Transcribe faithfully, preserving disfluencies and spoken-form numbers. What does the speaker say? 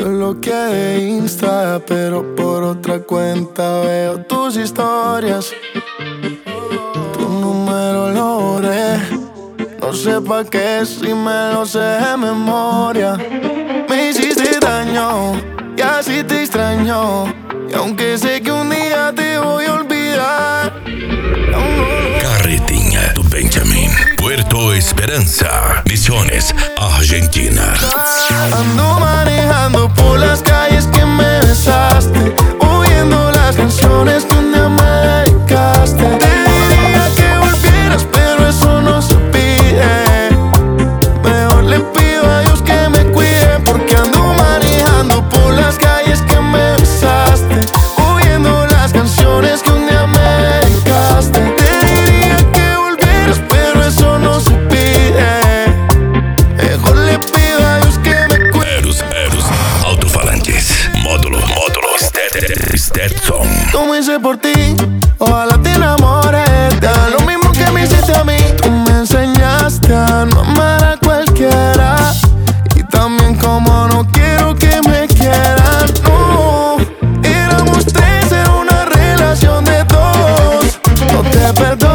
Yo bloqueé de Insta, pero por otra cuenta veo tus historias. Tu número lo borré. No sé pa' qué si me lo sé de memoria. Me hiciste daño y así te extraño. Y aunque sé que un día te voy a olvidar, Carretinha do Benjamin, Puerto Esperanza, Misiones, Argentina. ando manejando por las calles que me besaste, oyendo las canciones que un día me dedicaste. Te diría que volvieras, pero eso no se pide. Mejor le pido a Dios que me cuide, porque ando manejando por las calles que me besaste, oyendo las canciones que un día me dedicaste. Te diría que volvieras, pero eso no se pide. Mejor le pido a Dios que me cuide. Eros, Eros, alto-falantes, módulo, módulo, Stetson. Como hice por ti, ojalá te enamores. Te da lo mismo que me hiciste a mí. Tú me enseñaste a no amar a cualquiera, y también como no quiero que me quieran. No, éramos tres en una relación de dos. No te perdono.